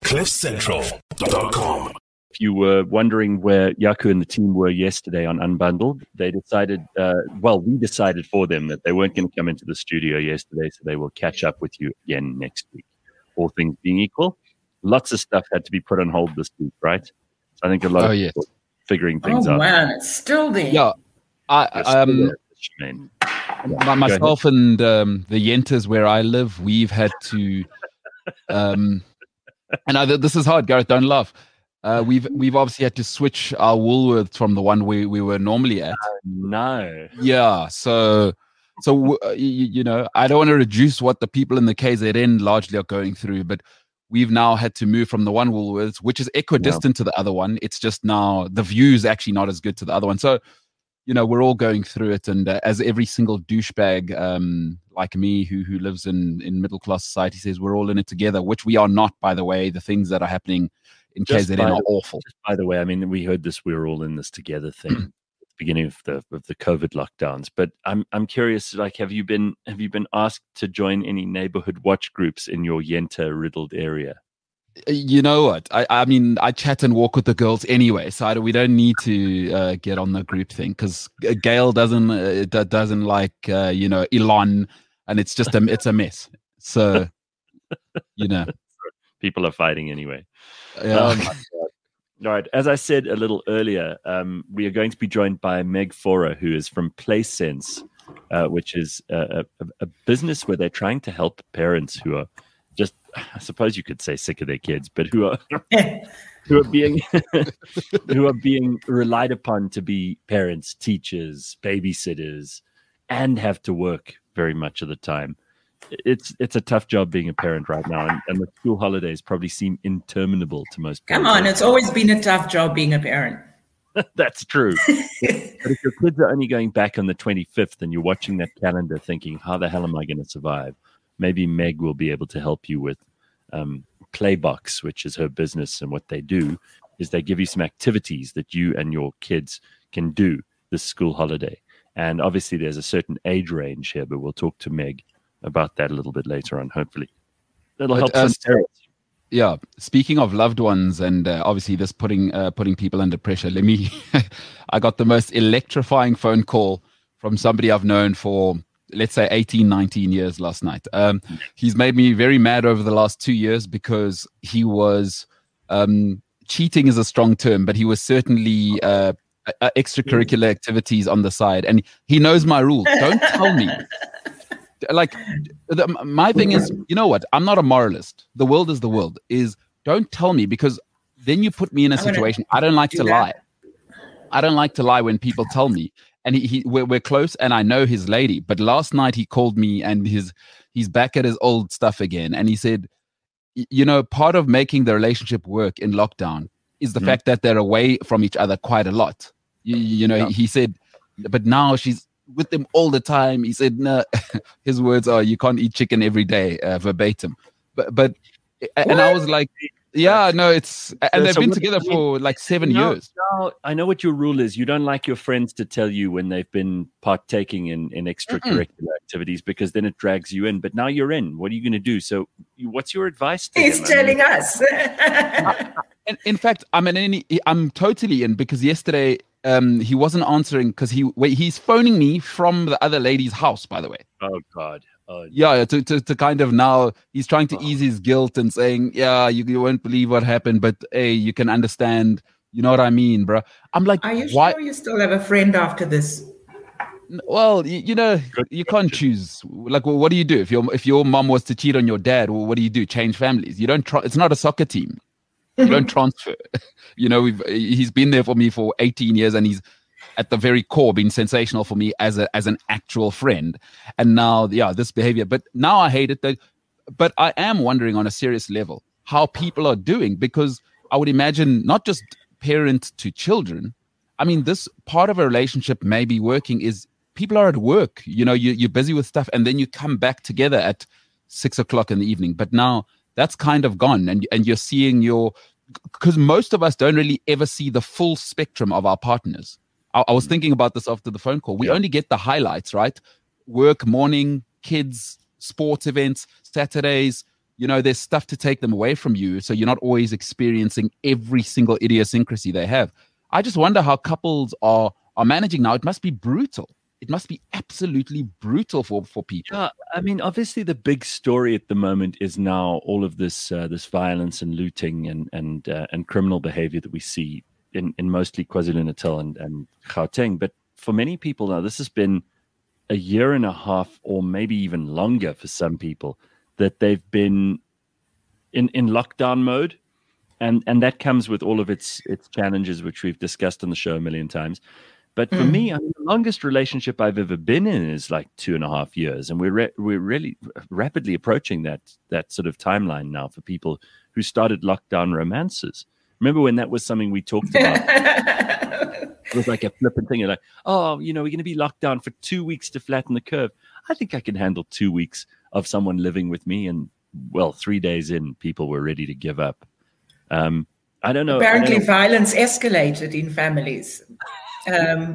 CliffCentral.com. If you were wondering where Yaku and the team were yesterday on Unbundled, they decided, we decided for them that they weren't going to come into the studio yesterday, so they will catch up with you again next week. All things being equal, lots of stuff had to be put on hold this week, right? So I think a lot of people figuring things out. Oh, man, it's still there. Yeah. Myself and the Yentas where I live, we've had to, and this is hard, Gareth, don't laugh. We've obviously had to switch our Woolworths from the one we were normally at. No. Yeah, so you know, I don't want to reduce what the people in the KZN largely are going through, but we've now had to move from the one Woolworths, which is equidistant to the other one. It's just now the view is actually not as good to the other one. So, you know, we're all going through it, and as every single douchebag like me who lives in middle class society says, we're all in it together, which we are not, by the way. The things that are happening in KZN are awful. By the way, I mean, we heard this "we're all in this together" thing at the beginning of the COVID lockdowns. But I'm curious, like, have you been asked to join any neighborhood watch groups in your Yenta riddled area? You know what? I mean, I chat and walk with the girls anyway, so we don't need to get on the group thing, because Gail doesn't like Elon, and it's just it's a mess. So, you know, people are fighting anyway. Yeah. Oh my God. All right. As I said a little earlier, we are going to be joined by Meg Fora, who is from PlaySense, which is a business where they're trying to help parents who are just, I suppose you could say, sick of their kids, but who are being relied upon to be parents, teachers, babysitters, and have to work very much of the time. It's a tough job being a parent right now, and the school holidays probably seem interminable to most parents. Come on, it's always been a tough job being a parent. That's true. But if your kids are only going back on the 25th and you're watching that calendar thinking, how the hell am I going to survive? Maybe Meg will be able to help you with Playbox, which is her business, and what they do is they give you some activities that you and your kids can do this school holiday. And obviously there's a certain age range here, but we'll talk to Meg about that a little bit later on, hopefully. That'll help some parents. Yeah. Speaking of loved ones, and obviously this putting people under pressure, I got the most electrifying phone call from somebody I've known for, let's say, 18, 19 years last night. He's made me very mad over the last 2 years because he was, cheating is a strong term, but he was certainly extracurricular activities on the side. And he knows my rules. Don't tell me. Like, my thing is, you know what? I'm not a moralist. The world is the world. Don't tell me, because then you put me in a situation. I don't like to lie. I don't like to lie when people tell me. And we're close, and I know his lady. But last night he called me, and he's back at his old stuff again. And he said, you know, part of making the relationship work in lockdown is the fact that they're away from each other quite a lot. You know, he said, but now she's with them all the time. He said, no, his words are, you can't eat chicken every day, verbatim. But and I was like, yeah, no, and they've been together for like 7 years. No, I know what your rule is. You don't like your friends to tell you when they've been partaking in extracurricular activities, because then it drags you in. But now you're in. What are you going to do? So what's your advice to He's him? telling us. In fact, I'm totally in, because yesterday he wasn't answering, because he's phoning me from the other lady's house, by the way. Oh, God. Yeah, to kind of, now he's trying to ease his guilt and saying, yeah, you won't believe what happened, but hey, you can understand. You know what I mean, bro? I'm like, are you why? sure you still have a friend after this? Well, you know, you can't choose. Like, well, what do you do if your mom was to cheat on your dad? Well, what do you do? Change families? You don't. It's not a soccer team. You don't transfer. You know, he's been there for me for 18 years, and he's at the very core been sensational for me as an actual friend. And now, yeah, this behavior. But now I hate it. But I am wondering on a serious level how people are doing, because I would imagine not just parent to children. I mean, this part of a relationship may be working is people are at work. You know, you're busy with stuff, and then you come back together at 6 o'clock in the evening. But now that's kind of gone, and you're seeing because most of us don't really ever see the full spectrum of our partners. I was thinking about this after the phone call. We only get the highlights, right? Work, morning, kids, sports events, Saturdays, there's stuff to take them away from you, so you're not always experiencing every single idiosyncrasy they have. I just wonder how couples are managing now. It must be brutal. It must be absolutely brutal for people. Yeah, I mean, obviously the big story at the moment is now all of this violence and looting and criminal behavior that we see in mostly KwaZulu-Natal and Gauteng. But for many people now, this has been a year and a half or maybe even longer for some people that they've been in lockdown mode. And that comes with all of its challenges, which we've discussed on the show a million times. But for me, I mean, the longest relationship I've ever been in is like 2.5 years. And we're really rapidly approaching that sort of timeline now for people who started lockdown romances. Remember when that was something we talked about? It was like a flippant thing. You're like, oh, we're going to be locked down for 2 weeks to flatten the curve. I think I can handle 2 weeks of someone living with me. And, 3 days in, people were ready to give up. I don't know. Apparently, violence escalated in families. And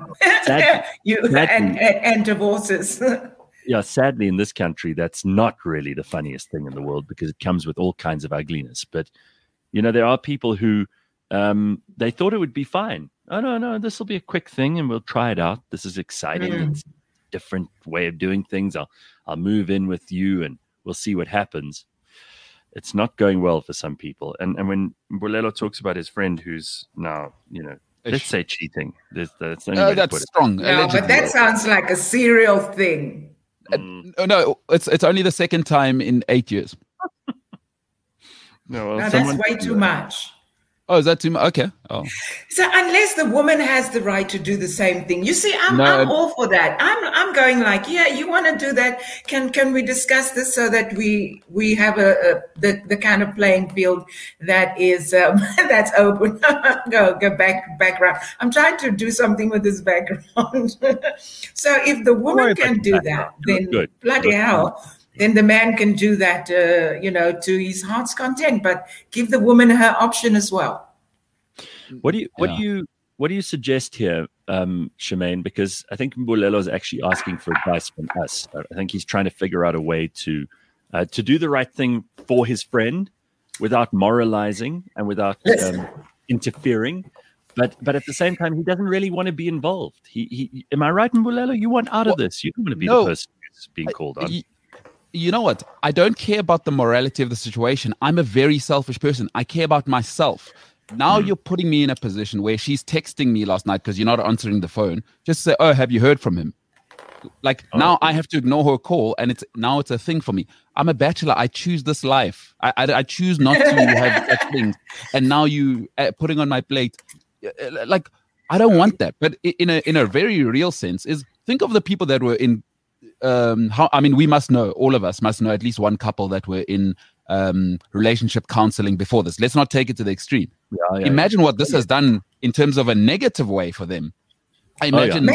divorces. Yeah, sadly, in this country, that's not really the funniest thing in the world because it comes with all kinds of ugliness. But, there are people who they thought it would be fine. Oh, no, this will be a quick thing and we'll try it out. This is exciting. It's a different way of doing things. I'll move in with you and we'll see what happens. It's not going well for some people. And when Mbulelo talks about his friend who's now, let's say cheating. That's strong. No, but that sounds like a serial thing. No, it's only the second time in 8 years. No, that's way too much. Oh, is that too much? Okay. Oh. So unless the woman has the right to do the same thing, you see, I'm all for that. I'm going like, yeah, you want to do that? Can we discuss this so that we have the kind of playing field that is that's open? go background. I'm trying to do something with this background. So if the woman can do that, then bloody hell. Then the man can do that, to his heart's content. But give the woman her option as well. What do you suggest here, Shemaine? Because I think Mbulelo is actually asking for advice from us. I think he's trying to figure out a way to do the right thing for his friend without moralizing and without interfering. But at the same time, he doesn't really want to be involved. He am I right, Mbulelo? You want out of this. You don't want to be the person who's being called on. You know what? I don't care about the morality of the situation. I'm a very selfish person. I care about myself. Now you're putting me in a position where she's texting me last night because you're not answering the phone. Just say, oh, have you heard from him? Now I have to ignore her call and it's a thing for me. I'm a bachelor. I choose this life. I choose not to have such things. And now you putting on my plate. I don't want that. But in a very real sense is think of the people that were in we must know, all of us must know at least one couple that were in relationship counseling before this. Let's not take it to the extreme. Imagine what this has done in terms of a negative way for them. I imagine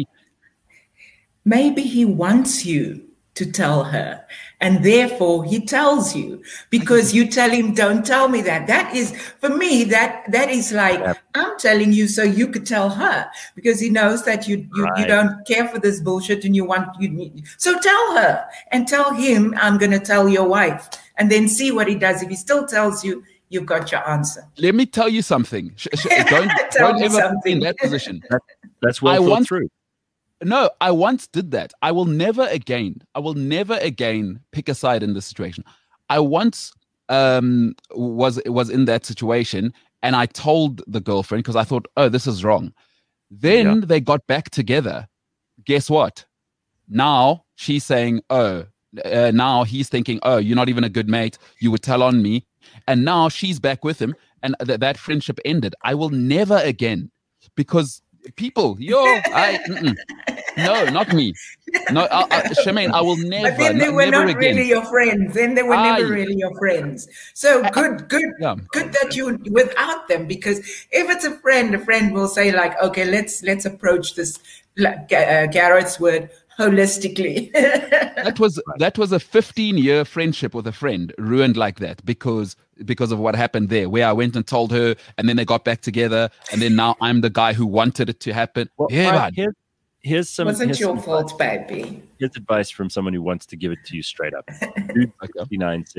maybe he wants you to tell her, and therefore he tells you because you tell him, don't tell me that. That is, for me, that is like, I'm telling you so you could tell her because he knows that you don't care for this bullshit and so tell her and tell him, I'm going to tell your wife, and then see what he does. If he still tells you, you've got your answer. Let me tell you something. Don't ever be in that position. That's well thought through. No, I once did that. I will never again pick a side in this situation. I once was in that situation and I told the girlfriend because I thought, oh, this is wrong. Then they got back together. Guess what? Now she's saying, now he's thinking, oh, you're not even a good mate. You would tell on me. And now she's back with him and that friendship ended. I will never again because people, no, not me. No, Shemaine, I will never. But then they were not really your friends. Then they were never really your friends. So good that you without them, because if it's a friend will say like, okay, let's approach this. Garrett's word, holistically. That was a 15-year friendship with a friend ruined like that because of what happened there, where I went and told her, and then they got back together, and then now I'm the guy who wanted it to happen. Well, here's some. Wasn't your fault, baby. Here's advice from someone who wants to give it to you straight up. Dude 59 says,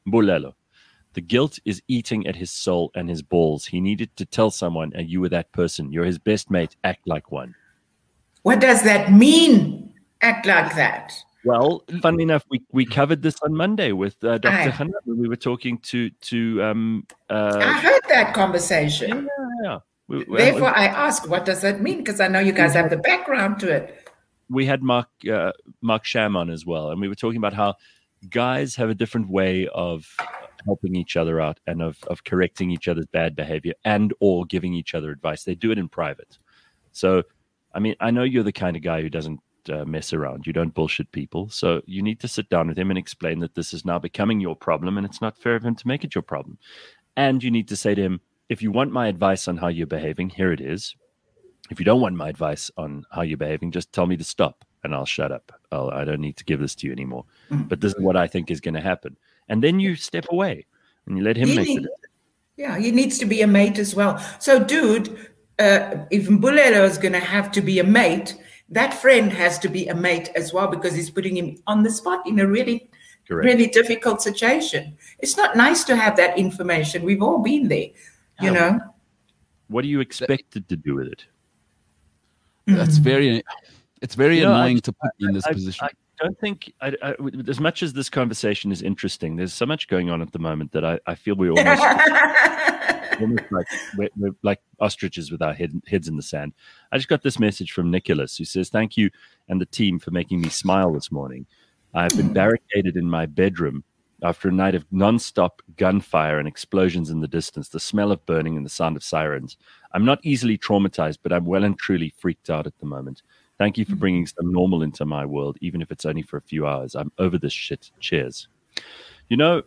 Mbulelo. The guilt is eating at his soul and his balls. He needed to tell someone, and you were that person. You're his best mate. Act like one. What does that mean? Act like that. Well, funnily enough, we covered this on Monday with Dr. Hanan when we were talking to I heard that conversation. Yeah. Therefore, I asked, what does that mean? Because I know you guys have the background to it. We had Mark Sham on as well, and we were talking about how guys have a different way of helping each other out and of correcting each other's bad behavior and or giving each other advice. They do it in private. So, I mean, I know you're the kind of guy who doesn't mess around. You don't bullshit people. So you need to sit down with him and explain that this is now becoming your problem and it's not fair of him to make it your problem. And you need to say to him, if you want my advice on how you're behaving, here it is. If you don't want my advice on how you're behaving, just tell me to stop and I'll shut up. I don't need to give this to you anymore. But this is what I think is going to happen. And then you step away and you let him make it. Yeah, he needs to be a mate as well. So, dude, if Mbulelo is going to have to be a mate, that friend has to be a mate as well because he's putting him on the spot in a really, really difficult situation. It's not nice to have that information. We've all been there, you know. What are you expected to do with it? That's it's very annoying to put in this position. I don't think, as much as this conversation is interesting, there's so much going on at the moment that I feel we're almost we're like ostriches with our heads in the sand. I just got this message from Nicholas who says, thank you and the team for making me smile this morning. I've been barricaded in my bedroom after a night of non-stop gunfire and explosions in the distance, the smell of burning and the sound of sirens. I'm not easily traumatized, but I'm well and truly freaked out at the moment. Thank you for bringing some normal into my world, even if it's only for a few hours. I'm over this shit. Cheers. You know,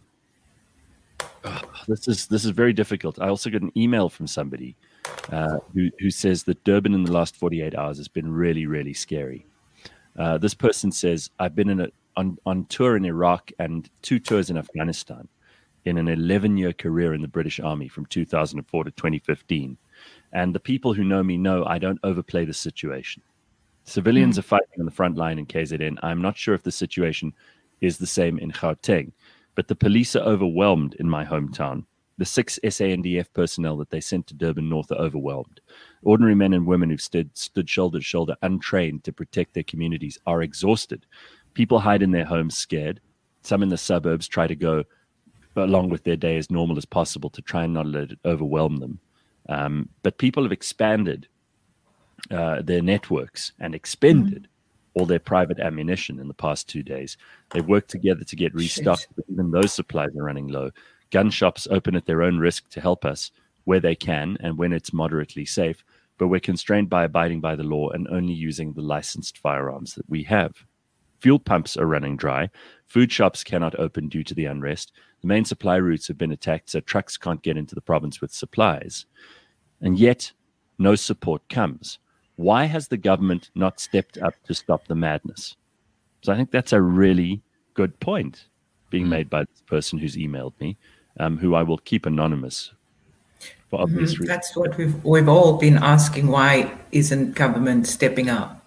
this is very difficult. I also got an email from somebody who says that Durban in the last 48 hours has been really, really scary. This person says, I've been on tour in Iraq and 2 tours in Afghanistan in an 11-year career in the British Army from 2004 to 2015. And the people who know me know I don't overplay the situation. Civilians are fighting on the front line in KZN. I'm not sure if the situation is the same in Gauteng, but the police are overwhelmed in my hometown. The 6 SANDF personnel that they sent to Durban North are overwhelmed. Ordinary men and women who've stood shoulder to shoulder, untrained to protect their communities, are exhausted. People hide in their homes scared. Some in the suburbs try to go along with their day as normal as possible to try and not let it overwhelm them. But people have expanded their networks and expended all their private ammunition in the past 2 days. They've worked together to get restocked, but even those supplies are running low. Gun shops open at their own risk to help us where they can and when it's moderately safe, but we're constrained by abiding by the law and only using the licensed firearms that we have. Fuel pumps are running dry. Food shops cannot open due to the unrest. The main supply routes have been attacked, so trucks can't get into the province with supplies. And yet, no support comes. Why has the government not stepped up to stop the madness? So I think that's a really good point being made by this person who's emailed me, who I will keep anonymous for obvious reasons. That's what we've all been asking. Why isn't government stepping up?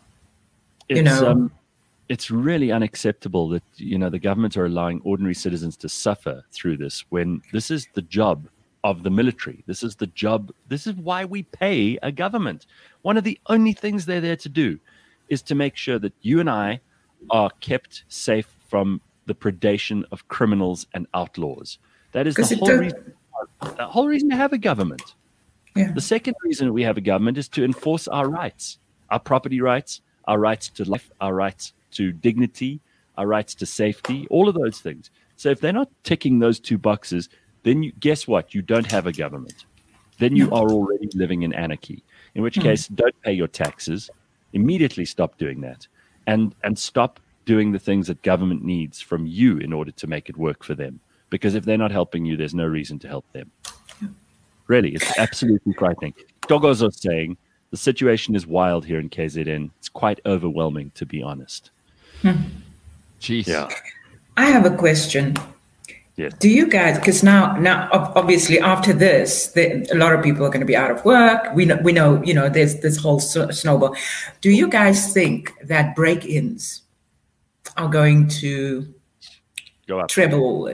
It's really unacceptable that the government are allowing ordinary citizens to suffer through this when this is the job of the military. This is the job. This is why we pay a government. One of the only things they're there to do is to make sure that you and I are kept safe from the predation of criminals and outlaws. That is the whole reason to have a government. Yeah. The second reason we have a government is to enforce our rights, our property rights, our rights to life, our rights to dignity, our rights to safety, all of those things. So if they're not ticking those 2 boxes, then guess what? You don't have a government. Then you are already living in anarchy, in which case don't pay your taxes, immediately stop doing that, and stop doing the things that government needs from you in order to make it work for them. Because if they're not helping you, there's no reason to help them. Really, it's absolutely frightening. Dogo's are saying the situation is wild here in KZN. It's quite overwhelming, to be honest. Jeez. Yeah. I have a question. Yes. Do you guys, because now obviously after this, a lot of people are going to be out of work. We know, there's this whole snowball. Do you guys think that break-ins are going to go up, treble and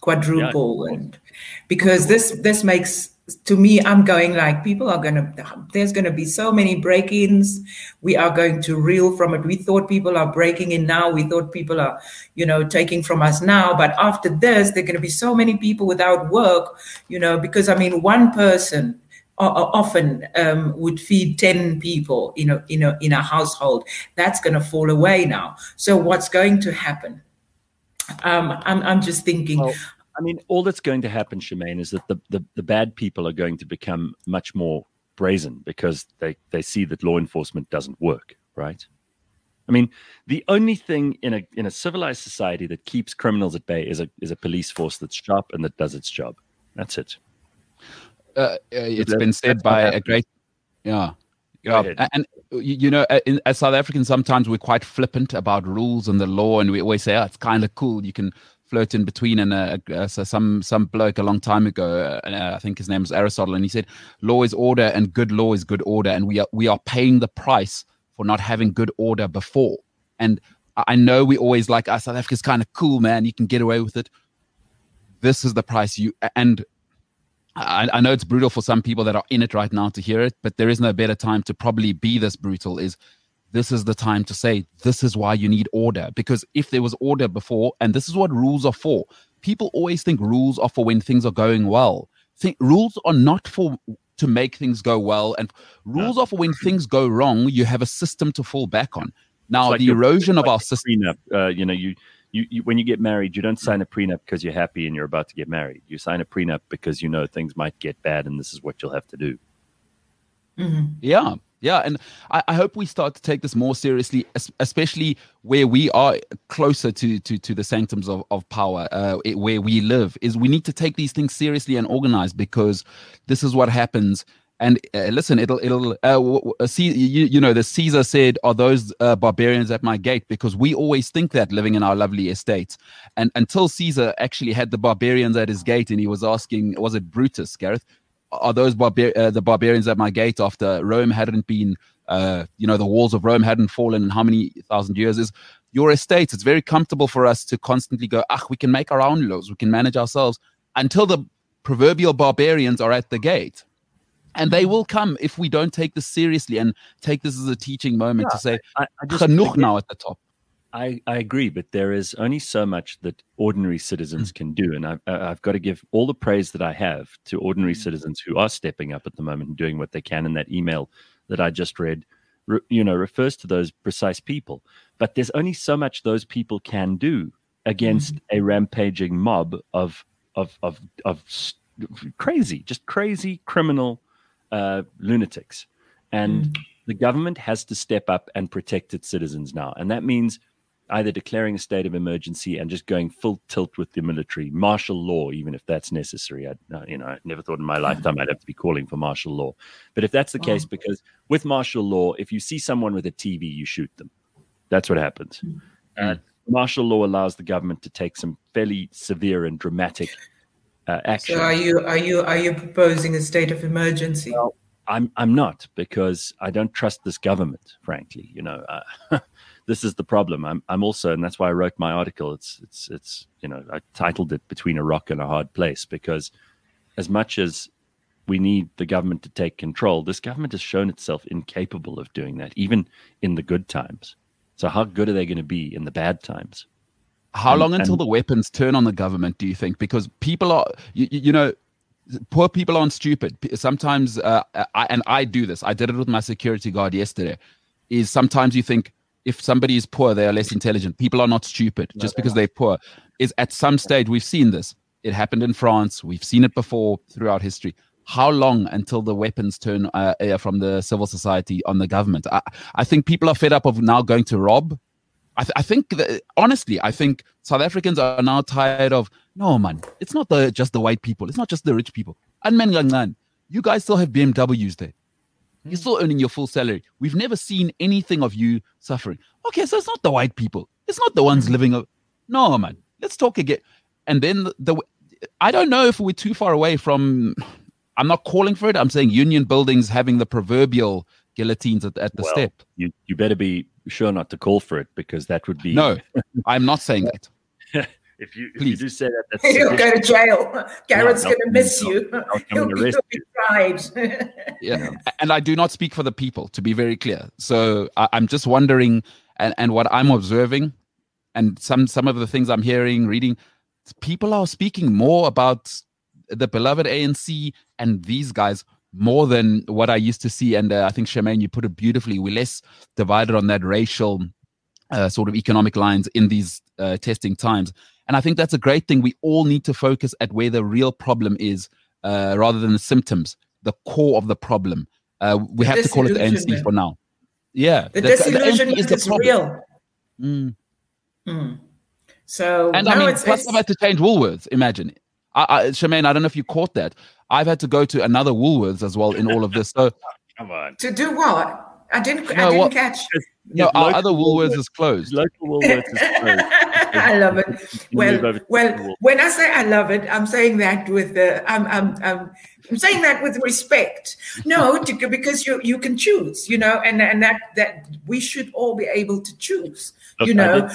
quadruple, and because this makes, to me, I'm going like, there's gonna be so many break-ins. We are going to reel from it. We thought people are breaking in now. We thought people are, taking from us now. But after this, there are gonna be so many people without work, because one person often would feed 10 people, in a household. That's gonna fall away now. So what's going to happen? I'm just thinking. Well, all that's going to happen, Shemaine, is that the bad people are going to become much more brazen because they see that law enforcement doesn't work, right? The only thing in a civilized society that keeps criminals at bay is a police force that's sharp and that does its job. That's it. It's been said by a great, yeah. And as South Africans, sometimes we're quite flippant about rules and the law, and we always say, it's kind of cool. You can float in between. And so some bloke a long time ago, I think his name was Aristotle, and he said, law is order and good law is good order. And we are paying the price for not having good order before. And I know we always like, South Africa's kind of cool, man. You can get away with it. This is the price I know it's brutal for some people that are in it right now to hear it, but there is no better time to probably be this brutal. This is the time to say, this is why you need order. Because if there was order before, and this is what rules are for, people always think rules are for when things are going well. Rules are not to make things go well, and rules are for when things go wrong, you have a system to fall back on. Now, the erosion of our system... You when you get married, you don't sign a prenup because you're happy and you're about to get married. You sign a prenup because you know things might get bad and this is what you'll have to do. Mm-hmm. Yeah. And I hope we start to take this more seriously, especially where we are closer to the sanctums of power, where we live, is we need to take these things seriously and organize, because this is what happens. And listen, the Caesar said, are those barbarians at my gate? Because we always think that living in our lovely estates. And until Caesar actually had the barbarians at his gate, and he was asking, was it Brutus, Gareth? Are those the barbarians at my gate after Rome hadn't been, the walls of Rome hadn't fallen in how many thousand years? Is your estate, it's very comfortable for us to constantly go, we can make our own laws, we can manage ourselves, until the proverbial barbarians are at the gate. And they will come if we don't take this seriously and take this as a teaching moment to say, genoeg now at the top. I agree, but there is only so much that ordinary citizens can do. And I've got to give all the praise that I have to ordinary citizens who are stepping up at the moment and doing what they can. And that email that I just read, refers to those precise people. But there's only so much those people can do against a rampaging mob of crazy criminal lunatics. And the government has to step up and protect its citizens now. And that means either declaring a state of emergency and just going full tilt with the military, martial law, even if that's necessary. I never thought in my lifetime I'd have to be calling for martial law. But if that's the case, because with martial law, if you see someone with a TV, you shoot them. That's what happens. Martial law allows the government to take some fairly severe and dramatic action. So are you proposing a state of emergency? Well, I'm not, because I don't trust this government, frankly. This is the problem. I'm also, and that's why I wrote my article. It's I titled it "Between a Rock and a Hard Place," because as much as we need the government to take control, this government has shown itself incapable of doing that, even in the good times. So how good are they going to be in the bad times? How long until the weapons turn on the government, do you think? Because people are, poor people aren't stupid. Sometimes, I do this. I did it with my security guard yesterday. Is sometimes you think if somebody is poor, they are less intelligent. People are not stupid just because they're poor. Is at some stage, we've seen this. It happened in France. We've seen it before throughout history. How long until the weapons turn from the civil society on the government? I think people are fed up of now going to rob. I think South Africans are now tired of, no, man, it's not just the white people. It's not just the rich people. And you guys still have BMWs there. You're still earning your full salary. We've never seen anything of you suffering. Okay, so it's not the white people. It's not the ones living. No, man, let's talk again. And then I don't know if we're too far away from, I'm not calling for it. I'm saying union buildings having the proverbial guillotines at the step. You better be sure not to call for it, because that would be... No, I'm not saying that. if you do say that, that's you'll go to jail. Garrett's going to miss you. He'll be tried. Yeah, and I do not speak for the people, to be very clear. So I'm just wondering, and what I'm observing, and some of the things I'm hearing, reading, people are speaking more about the beloved ANC and these guys more than what I used to see. And I think, Charmaine, you put it beautifully. We're less divided on that racial sort of economic lines in these testing times. And I think that's a great thing. We all need to focus at where the real problem is rather than the symptoms, the core of the problem. We have to call it the ANC for now. Yeah. The disillusionment is real. So, and I mean, plus I've had to change Woolworths, imagine. Charmaine, I don't know if you caught that. I've had to go to another Woolworths as well in all of this. So, come on. To do what? I didn't catch. No, our other Woolworths is closed. Local Woolworths is closed. I love it. Well, when I say I love it, I'm saying that with I'm saying that with respect. No, because you can choose, and that we should all be able to choose. Look,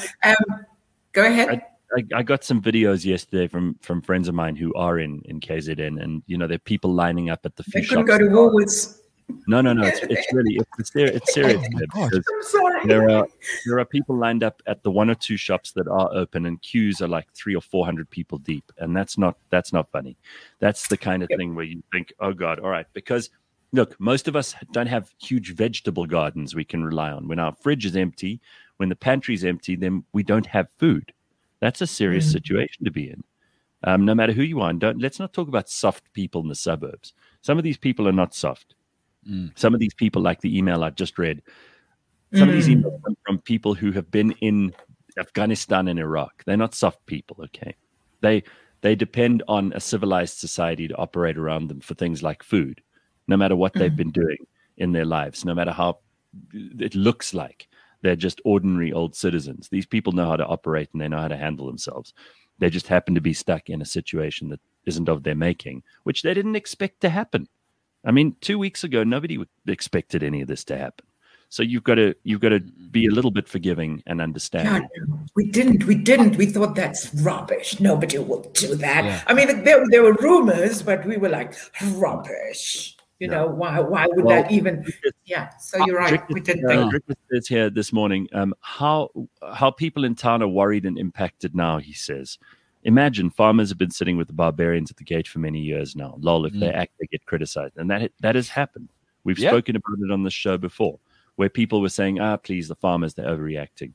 go ahead. I got some videos yesterday from friends of mine who are in KZN, and there are people lining up at the fish shops. They couldn't go to Woolworths. No. It's serious. I'm sorry. There are people lined up at the one or two shops that are open, and queues are like 300 or 400 people deep, and that's not funny. That's the kind of thing where you think, oh God, all right, because look, most of us don't have huge vegetable gardens we can rely on. When our fridge is empty, when the pantry is empty, then we don't have food. That's a serious situation to be in. No matter who you are, and let's not talk about soft people in the suburbs. Some of these people are not soft. Some of these people, like the email I just read, some of these emails come from people who have been in Afghanistan and Iraq. They're not soft people, okay? They depend on a civilized society to operate around them for things like food, no matter what they've been doing in their lives, no matter how it looks like. They're just ordinary old citizens. These people know how to operate and they know how to handle themselves. They just happen to be stuck in a situation that isn't of their making, which they didn't expect to happen. I mean, 2 weeks ago, nobody expected any of this to happen. So you've got to be a little bit forgiving and understanding. No, we didn't. We thought that's rubbish. Nobody will do that. Yeah. I mean, there were rumors, but we were like, rubbish. Why would that even? Yeah. So you're right. We didn't think. Rick says here this morning, how people in town are worried and impacted now. He says, imagine farmers have been sitting with the barbarians at the gate for many years now. Lol, if they act, they get criticized, and that has happened. We've spoken about it on the show before, where people were saying, please, the farmers, they're overreacting.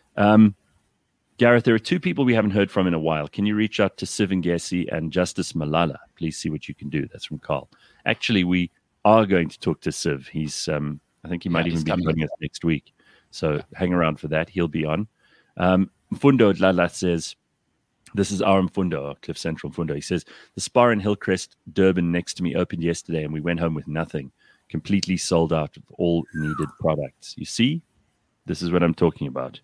Gareth, there are two people we haven't heard from in a while. Can you reach out to Siv Ngesi and Justice Malala? Please see what you can do. That's from Carl. Actually, we are going to talk to Siv. He's, I think he might even be joining us next week. So hang around for that. He'll be on. Mfundo Lala says, this is our Mfundo, Cliff Central Mfundo. He says, the Spar in Hillcrest, Durban next to me opened yesterday and we went home with nothing. Completely sold out of all needed products. You see? This is what I'm talking about.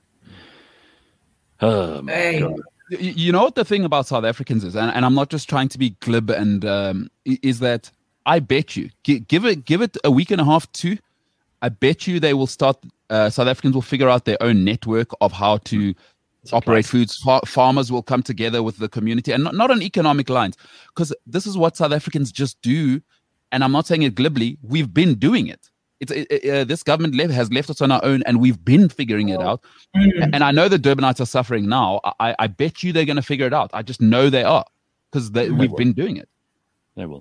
Oh, my God. You know what the thing about South Africans is, and I'm not just trying to be glib, and is that I bet you, give it a week and a half, 2, I bet you they will start, South Africans will figure out their own network of how to operate foods. Farmers will come together with the community, and not on economic lines, because this is what South Africans just do. And I'm not saying it glibly. We've been doing it. This government has left us on our own, and we've been figuring it out. And I know the Durbanites are suffering now. I bet you they're going to figure it out. I just know they are, because we've been doing it. They will.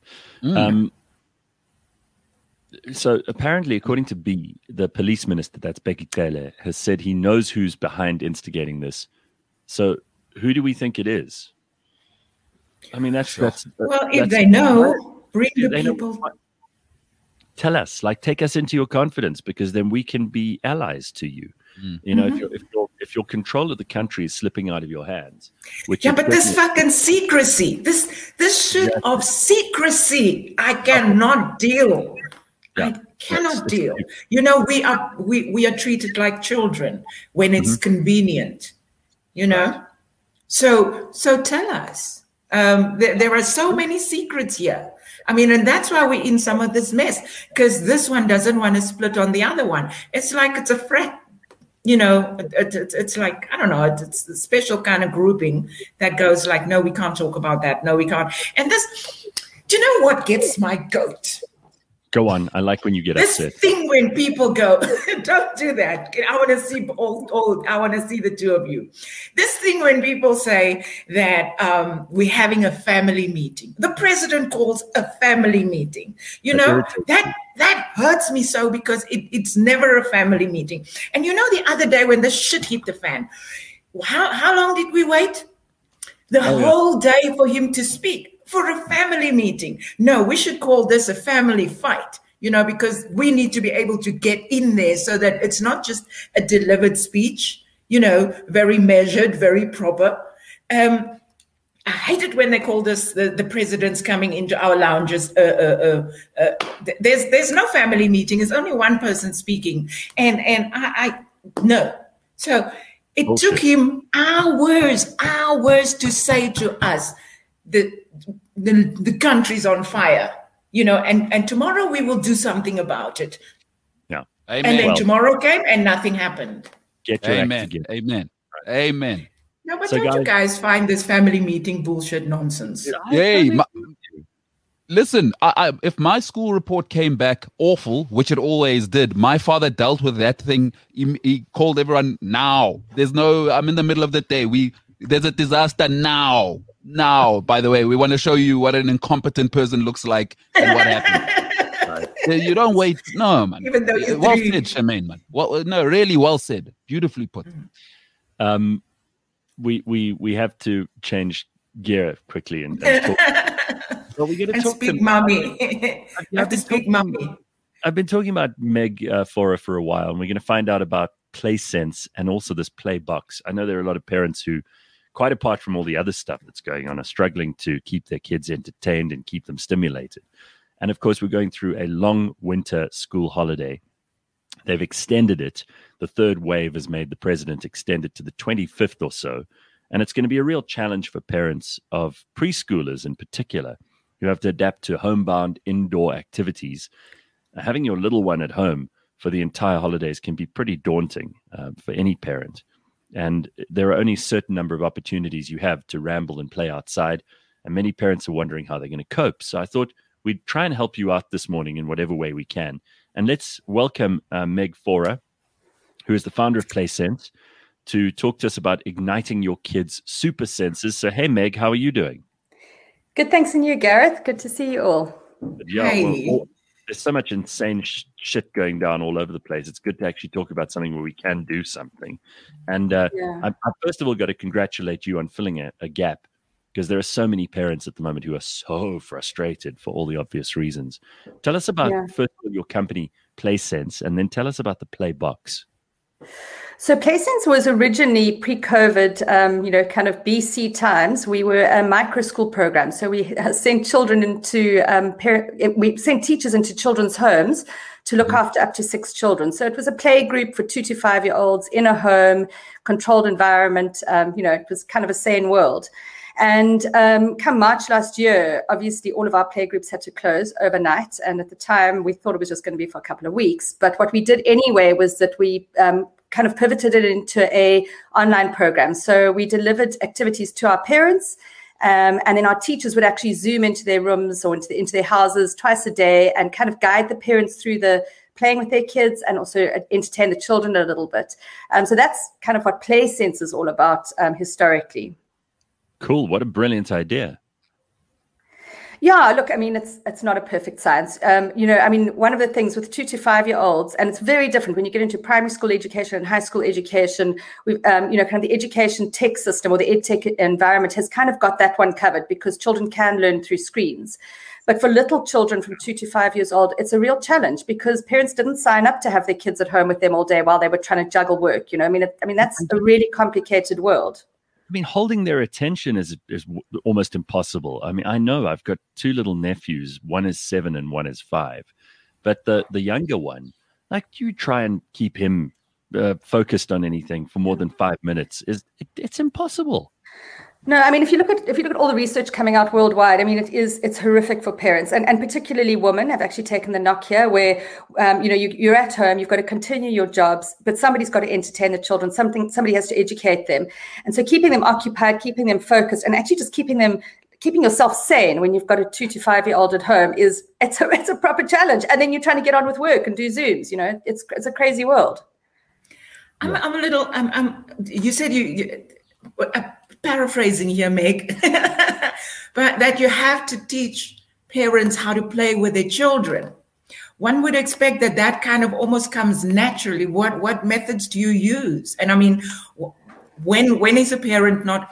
So apparently, according to B, the police minister, that's Becky Cele, has said he knows who's behind instigating this. So who do we think it is? I mean, that's if they know. Bring the people. Tell us, take us into your confidence, because then we can be allies to you. If your control of the country is slipping out of your hands, but this fucking secrecy, this shit of secrecy, I cannot deal. I cannot deal. We are treated like children when it's convenient. So tell us. There are so many secrets here. I mean, and that's why we're in some of this mess, because this one doesn't want to split on the other one. It's like it's a frat it's like, I don't know, it's a special kind of grouping that goes like, no, we can't talk about that. No, we can't. And do you know what gets my goat? Go on. I like when you get upset. This thing when people go, don't do that. I want to see I want to see the two of you. This thing when people say that we're having a family meeting. The president calls a family meeting. That hurts me so, because it's never a family meeting. And the other day when the shit hit the fan, how long did we wait? The whole day for him to speak. For a family meeting. No, we should call this a family fight, because we need to be able to get in there so that it's not just a delivered speech, very measured, very proper. I hate it when they call this the president's coming into our lounges. There's no family meeting. It's only one person speaking. And I no. So it took him hours to say to us, the country's on fire, and tomorrow we will do something about it. Yeah. Amen. And then tomorrow came and nothing happened. Get your Amen. act together. Amen. Amen. No, but don't you guys find this family meeting bullshit nonsense? Hey, listen, if my school report came back awful, which it always did, my father dealt with that thing. He called everyone now. I'm in the middle of the day. There's a disaster now. Now, by the way, we want to show you what an incompetent person looks like and what happened. You don't wait. No, man. Even though you're well said, Charmaine, man. Well, no, really well said. Beautifully put. We have to change gear quickly and talk. Well, we're going to talk speak mommy. You have to speak mommy. I've been talking about Meg for a while, and we're going to find out about PlaySense and also this Play Box. I know there are a lot of parents who, quite apart from all the other stuff that's going on, are struggling to keep their kids entertained and keep them stimulated. And of course, we're going through a long winter school holiday. They've extended it. The third wave has made the president extend it to the 25th or so. And it's going to be a real challenge for parents of preschoolers in particular, who have to adapt to homebound indoor activities. Having your little one at home for the entire holidays can be pretty daunting for any parent. And there are only a certain number of opportunities you have to ramble and play outside. And many parents are wondering how they're going to cope. So I thought we'd try and help you out this morning in whatever way we can. And let's welcome Meg Forer, who is the founder of PlaySense, to talk to us about igniting your kids' super senses. So, hey, Meg, how are you doing? Good, thanks, and you, Gareth. Good to see you all. Yeah, hey. There's so much insane shit going down all over the place. It's good to actually talk about something where we can do something. And I first of all got to congratulate you on filling a gap, because there are so many parents at the moment who are so frustrated for all the obvious reasons. Tell us about, first of all, your company, PlaySense, and then tell us about the Play Box. So PlaySense was originally pre-COVID, kind of BC times. We were a micro school program. So we sent children into, we sent teachers into children's homes to look after up to 6 children. So it was a play group for 2 to 5-year-olds in a home, controlled environment. It was kind of a sane world. And come March last year, obviously all of our play groups had to close overnight. And at the time, we thought it was just going to be for a couple of weeks. But what we did anyway was that we kind of pivoted it into a online program. So we delivered activities to our parents, and then our teachers would actually Zoom into their rooms or into their houses twice a day and kind of guide the parents through the playing with their kids and also entertain the children a little bit. So that's kind of what PlaySense is all about historically. Cool. What a brilliant idea. Yeah, look, I mean, it's not a perfect science. One of the things with 2 to 5-year-olds, and it's very different when you get into primary school education and high school education, we've, kind of the education tech system or the ed tech environment has kind of got that one covered because children can learn through screens. But for little children from 2 to 5 years old, it's a real challenge because parents didn't sign up to have their kids at home with them all day while they were trying to juggle work. That's a really complicated world. I mean, holding their attention is almost impossible. I mean, I know I've got 2 little nephews. One is 7 and one is 5. But the younger one, like, you try and keep him focused on anything for more than 5 minutes. It's impossible. No, I mean, if you look at all the research coming out worldwide, I mean, it's horrific for parents, and particularly women have actually taken the knock here, where you're at home, you've got to continue your jobs, but somebody's got to entertain the children. Somebody has to educate them, and so keeping them occupied, keeping them focused, and actually just keeping yourself sane when you've got a 2 to 5 year old at home it's a proper challenge. And then you're trying to get on with work and do Zooms. It's a crazy world. I'm a little. You said you paraphrasing here, Meg, but that you have to teach parents how to play with their children. One would expect that kind of almost comes naturally. What methods do you use? And I mean, when is a parent not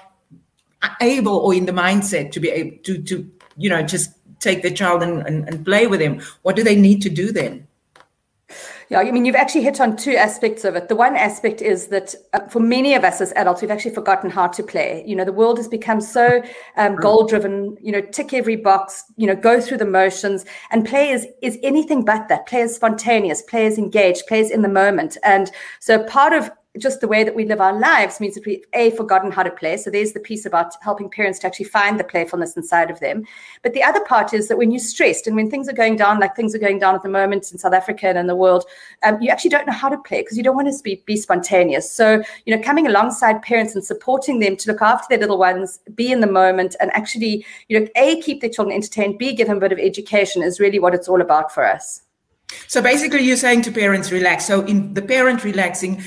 able or in the mindset to be able to just take the child and play with him? What do they need to do then? Yeah, I mean, you've actually hit on two aspects of it. The one aspect is that for many of us as adults, we've actually forgotten how to play. The world has become so goal-driven, tick every box, go through the motions. And play is anything but that. Play is spontaneous, play is engaged, play is in the moment. And so part of just the way that we live our lives means that we've forgotten how to play. So there's the piece about helping parents to actually find the playfulness inside of them. But the other part is that when you're stressed and when things are going down, like things are going down at the moment in South Africa and in the world, you actually don't know how to play because you don't want to be spontaneous. So, coming alongside parents and supporting them to look after their little ones, be in the moment, and actually, A, keep their children entertained, B, give them a bit of education is really what it's all about for us. So basically you're saying to parents, relax. So in the parent relaxing,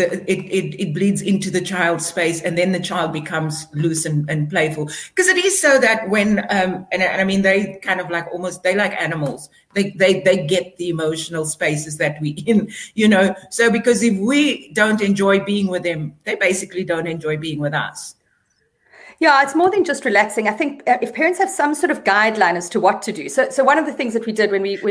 it bleeds into the child's space, and then the child becomes loose and playful. Because it is so that when, and I mean, they kind of like they like animals. They get the emotional spaces that we in, So because if we don't enjoy being with them, they basically don't enjoy being with us. Yeah, it's more than just relaxing. I think if parents have some sort of guideline as to what to do. So one of the things that we did when we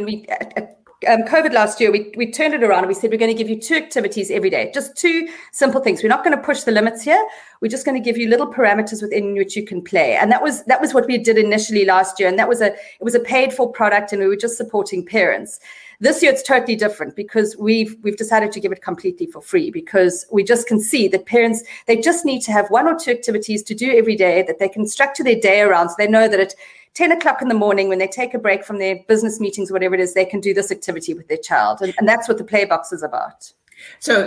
COVID last year, we turned it around and we said, we're going to give you 2 activities every day, just 2 simple things. We're not going to push the limits here. We're just going to give you little parameters within which you can play. And that was what we did initially last year. And it was a paid for product, and we were just supporting parents. This year, it's totally different because we've decided to give it completely for free, because we just can see that parents, they just need to have 1 or 2 activities to do every day that they can structure their day around. So they know that at 10 o'clock in the morning, when they take a break from their business meetings, whatever it is, they can do this activity with their child. And that's what the Playbox is about. So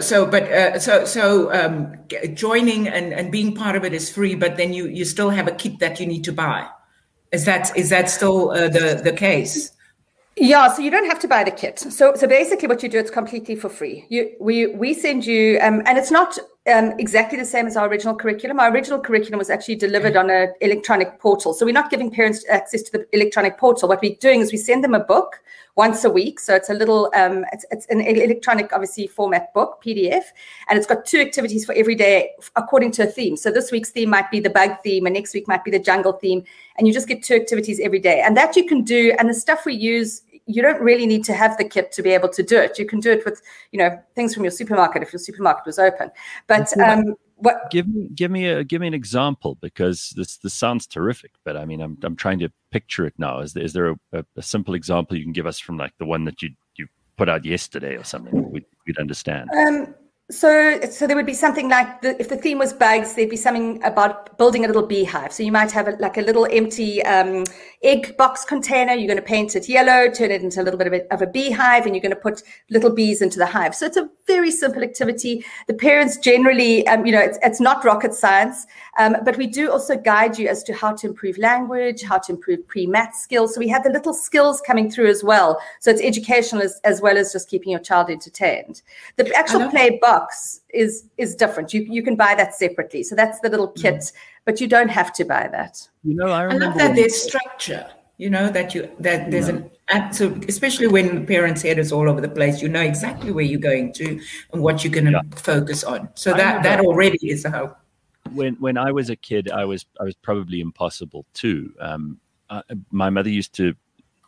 joining and being part of it is free, but then you still have a kit that you need to buy. Is that still the case? Yeah, so you don't have to buy the kit. So basically what you do, it's completely for free. We send you, and it's not exactly the same as our original curriculum. Our original curriculum was actually delivered on an electronic portal. So we're not giving parents access to the electronic portal. What we're doing is we send them a book once a week. So it's a little, it's an electronic, obviously, format book, PDF, and it's got 2 activities for every day according to a theme. So this week's theme might be the bug theme, and next week might be the jungle theme, and you just get 2 activities every day. And that you can do, and the stuff we use, you don't really need to have the kit to be able to do it. You can do it with, things from your supermarket if your supermarket was open. But give me an example, because this sounds terrific. But I mean, I'm trying to picture it now. Is there a simple example you can give us from like the one that you put out yesterday or something we'd understand? So there would be something like, if the theme was bugs, there'd be something about building a little beehive. So you might have a little empty egg box container. You're going to paint it yellow, turn it into a little bit of a beehive, and you're going to put little bees into the hive. So it's a very simple activity. The parents generally, it's not rocket science, but we do also guide you as to how to improve language, how to improve pre-math skills. So we have the little skills coming through as well. So it's educational as well as just keeping your child entertained. The actual play box is different. You can buy that separately. So that's the little kit, but you don't have to buy that. I love that there's structure. That there's so especially when the parents' head is all over the place, you know exactly where you're going to and what you're going to focus on. So that already is a hope. When I was a kid, I was probably impossible too. My mother she'd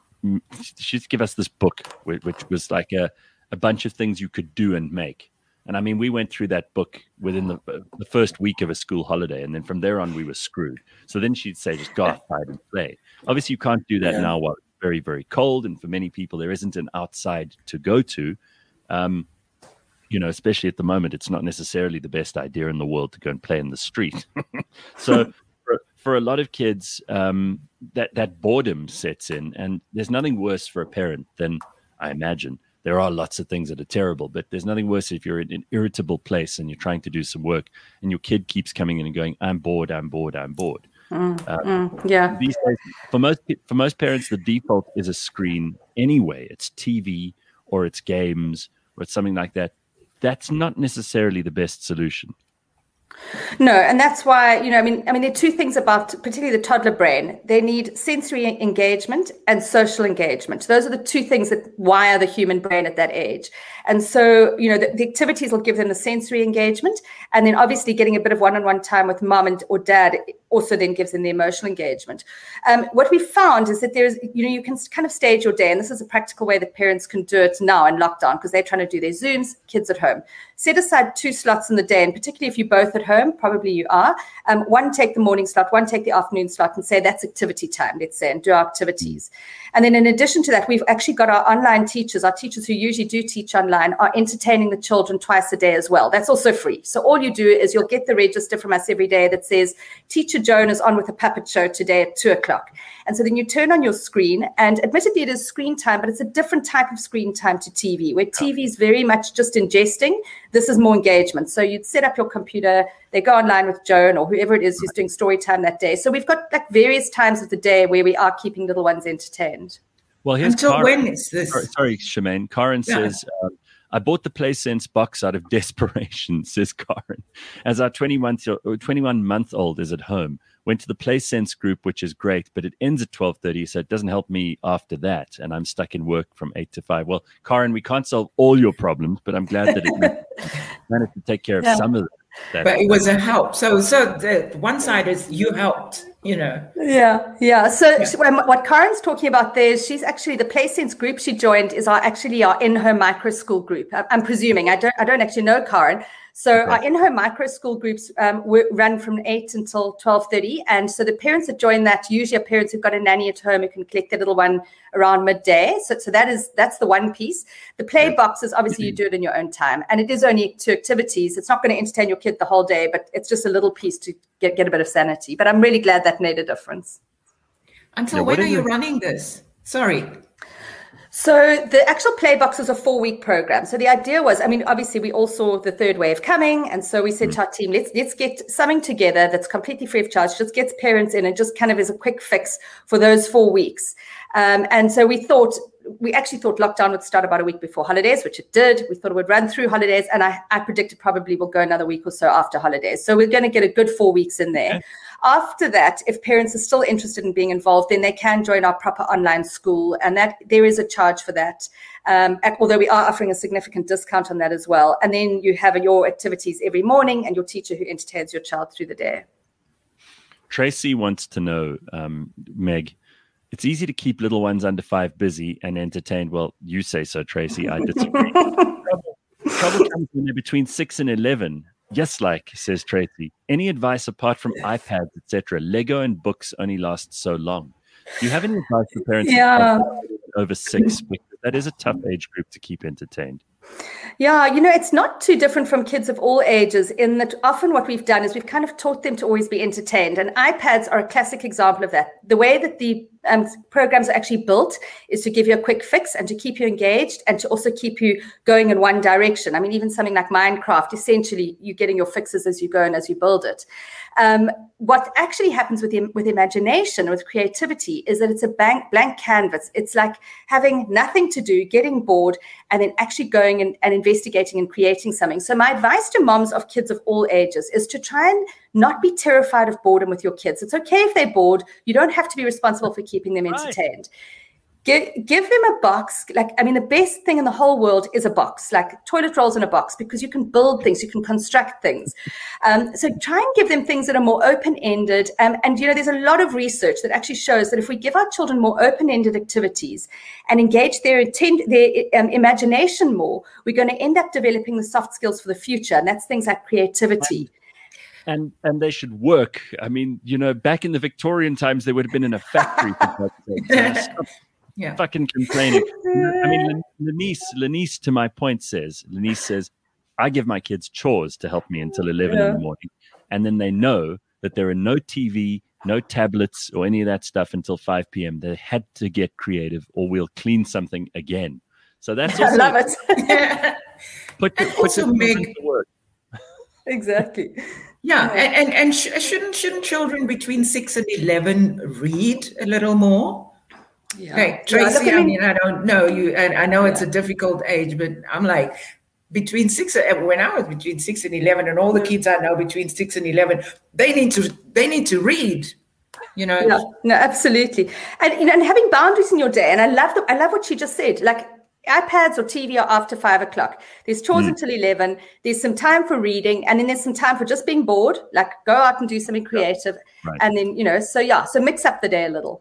give us this book, which was like a bunch of things you could do and make. And I mean, we went through that book within the first week of a school holiday. And then from there on, we were screwed. So then she'd say, just go outside and play. Obviously, you can't do that now while it's very, very cold. And for many people, there isn't an outside to go to. Especially at the moment, it's not necessarily the best idea in the world to go and play in the street. So for a lot of kids, that boredom sets in, and there's nothing worse for a parent than, I imagine, there are lots of things that are terrible, but there's nothing worse if you're in an irritable place and you're trying to do some work and your kid keeps coming in and going, I'm bored, I'm bored, I'm bored. Yeah. These days, for most parents, the default is a screen anyway. It's TV or it's games or it's something like that. That's not necessarily the best solution. No, and that's why, I mean, there are two things about particularly the toddler brain. They need sensory engagement and social engagement. Those are the two things that wire the human brain at that age. And so, the activities will give them the sensory engagement. And then obviously getting a bit of one-on-one time with mom or dad also then gives them the emotional engagement. What we found is that there's, you can kind of stage your day. And this is a practical way that parents can do it now in lockdown because they're trying to do their Zooms, kids at home. Set aside 2 slots in the day, and particularly if you're both at home, probably you are, one take the morning slot, one take the afternoon slot, and say that's activity time, let's say, and do our activities. And then in addition to that, we've actually got our online teachers, our teachers who usually do teach online, are entertaining the children twice a day as well. That's also free. So all you do is you'll get the register from us every day that says, Teacher Joan is on with a puppet show today at 2:00. And so then you turn on your screen, and admittedly it is screen time, but it's a different type of screen time to TV, where TV is very much just ingesting. This is more engagement. So you'd set up your computer, they go online with Joan or whoever it is who's doing story time that day. So we've got like various times of the day where we are keeping little ones entertained. Well, here's Until Karen. when is this? Sorry, Shemaine. Karen says, I bought the PlaySense box out of desperation, says Karen. As our 21-month-old is at home, went to the PlaySense group, which is great, but it ends at 12:30, so it doesn't help me after that, and I'm stuck in work from 8 to 5. Well, Karen, we can't solve all your problems, but I'm glad that it managed to take care of some of them. But it was a help. So the one side is you helped, Yeah. So what Karen's talking about there is she's actually, the PlaySense group she joined is our in-home micro school group. I'm presuming. I don't actually know Karen. So our in-home micro school groups run from 8 until 12:30. And so the parents that join that usually are parents who've got a nanny at home who can collect their little one around midday. So that's the one piece. The play box is obviously you do it in your own time. And it is only 2 activities. It's not going to entertain your kid the whole day, but it's just a little piece to get a bit of sanity. But I'm really glad that made a difference. Until when are you running this? Sorry. So the actual play box is a 4-week program. So the idea was, obviously we all saw the third wave coming. And so we said to our team, let's get something together that's completely free of charge, just gets parents in and just kind of is a quick fix for those 4 weeks. And so we actually thought lockdown would start about a week before holidays, which it did. We thought it would run through holidays. And I predicted probably will go another week or so after holidays. So we're going to get a good 4 weeks in there. Okay. After that, if parents are still interested in being involved, then they can join our proper online school, and that there is a charge for that. Although we are offering a significant discount on that as well. And then you have your activities every morning and your teacher who entertains your child through the day. Tracy wants to know, Meg, it's easy to keep little ones under 5 busy and entertained. Well, you say so, Tracy. I disagree. Trouble comes when they're between 6 and 11. Yes, says Tracy. Any advice apart from iPads, etc.? Lego and books only last so long. Do you have any advice for parents over 6? Because that is a tough age group to keep entertained. Yeah, it's not too different from kids of all ages in that often what we've done is we've kind of taught them to always be entertained. And iPads are a classic example of that. The way that the programs are actually built is to give you a quick fix and to keep you engaged and to also keep you going in one direction. Even something like Minecraft, essentially you're getting your fixes as you go and as you build it. What actually happens with imagination, with creativity, is that it's a blank canvas. It's like having nothing to do, getting bored, and then actually going and investigating and creating something. So my advice to moms of kids of all ages is to try and not be terrified of boredom with your kids. It's okay if they're bored. You don't have to be responsible for keeping them entertained. Give them a box. The best thing in the whole world is a box, like toilet rolls in a box, because you can build things, you can construct things. So try and give them things that are more open-ended. And there's a lot of research that actually shows that if we give our children more open-ended activities and engage their imagination more, we're going to end up developing the soft skills for the future. And that's things like creativity. And they should work. Back in the Victorian times, they would have been in a factory. Fucking complaining. Lenice, to my point, says, I give my kids chores to help me until 11 in the morning. And then they know that there are no TV, no tablets or any of that stuff until 5 p.m. They had to get creative, or we'll clean something again. So that's also, I love it. put the children to work. Exactly. Yeah, and shouldn't children between 6 and 11 read a little more? Yeah. Like, Tracy, I mean, I don't know you, and I know it's a difficult age, but I'm like, when I was between 6 and 11, and all the kids I know between 6 and 11, they need to read, you know. Yeah, no, absolutely. And and having boundaries in your day, and I love what she just said. Like, iPads or TV are after 5 o'clock. There's chores until 11. There's some time for reading, and then there's some time for just being bored. Like, go out and do something creative, and then so mix up the day a little.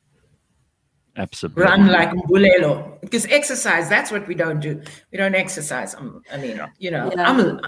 Absolutely. Run like Mbulelo, because exercise, that's what we don't do. We don't exercise. Mbulelo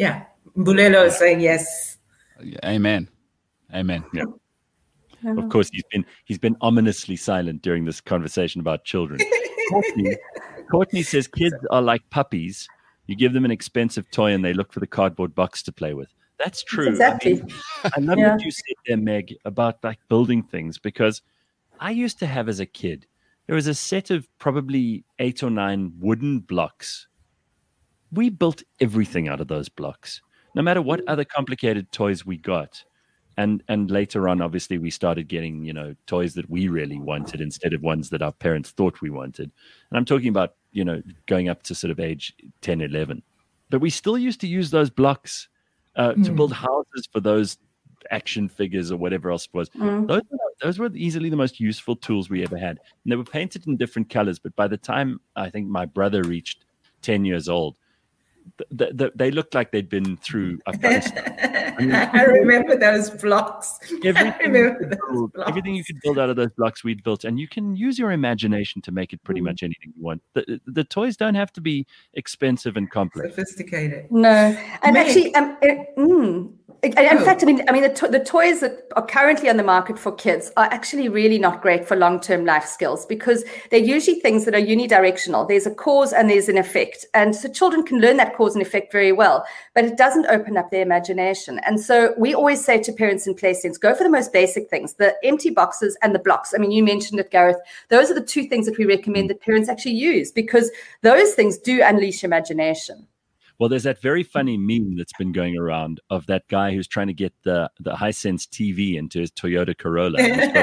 is saying yes. Amen. Yeah. Of course, he's been ominously silent during this conversation about children. Courtney says kids are like puppies. You give them an expensive toy and they look for the cardboard box to play with. That's true. Exactly. I love what you said there, Meg, about like building things, because I used to have, as a kid, there was a set of probably 8 or 9 wooden blocks. We built everything out of those blocks, no matter what other complicated toys we got. And later on, obviously, we started getting, toys that we really wanted instead of ones that our parents thought we wanted. And I'm talking about, going up to sort of age 10, 11. But we still used to use those blocks to build houses for those action figures or whatever else it was. Those were easily the most useful tools we ever had. And they were painted in different colors. But by the time I think my brother reached 10 years old, they looked like they'd been through Afghanistan. I remember those blocks. Everything you could build out of those blocks we'd built. And you can use your imagination to make it pretty much anything you want. The toys don't have to be expensive and complex. Sophisticated. No. And actually, in fact, I mean, the toys that are currently on the market for kids are actually really not great for long-term life skills, because they're usually things that are unidirectional. There's a cause and there's an effect. And so children can learn that cause and effect very well, but it doesn't open up their imagination. And so we always say to parents in PlaySense, go for the most basic things, the empty boxes and the blocks. I mean, you mentioned it, Gareth. Those are the 2 things that we recommend that parents actually use, because those things do unleash imagination. Well, there's that very funny meme that's been going around of that guy who's trying to get the Hisense TV into his Toyota Corolla.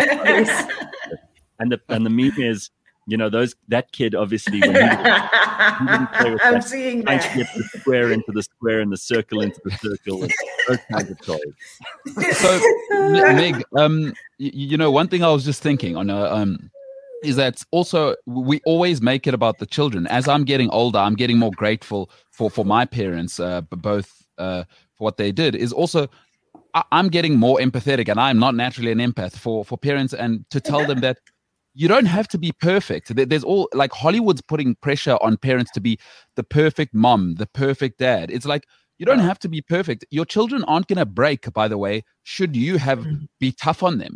And the meme is, that kid obviously, when he didn't play with I'm seeing that. Trying to get the square into the square and the circle into the circle, and those kinds of toys. So, Meg, one thing I was just thinking on is that also we always make it about the children. As I'm getting older, I'm getting more grateful for my parents, both for what they did. Is also I'm getting more empathetic, and I'm not naturally an empath for parents, and to tell them that you don't have to be perfect. There's all, like, Hollywood's putting pressure on parents to be the perfect mom, the perfect dad. It's like, you don't have to be perfect. Your children aren't going to break, by the way, should you be tough on them.